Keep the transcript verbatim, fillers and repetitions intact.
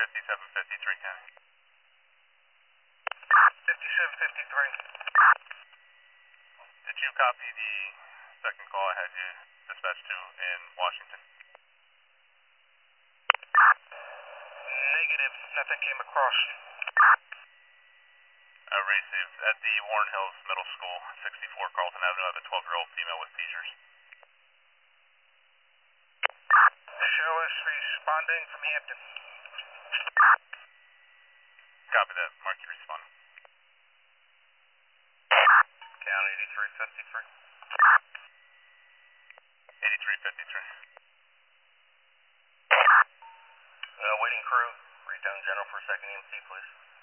fifty-seven fifty-three, County. fifty-seven fifty-three. Did you copy the second call I had you dispatched to in Washington? Negative. Nothing came across. I received at the Warren Hills Middle School, sixty-four Carlton Avenue. I have a twelve-year-old female with seizures. Show us responding from Hampton. Copy that. Mark, you respond. County eighty-three fifty-three. eighty-three fifty-three. Uh, waiting crew, read down general for second E M T, please.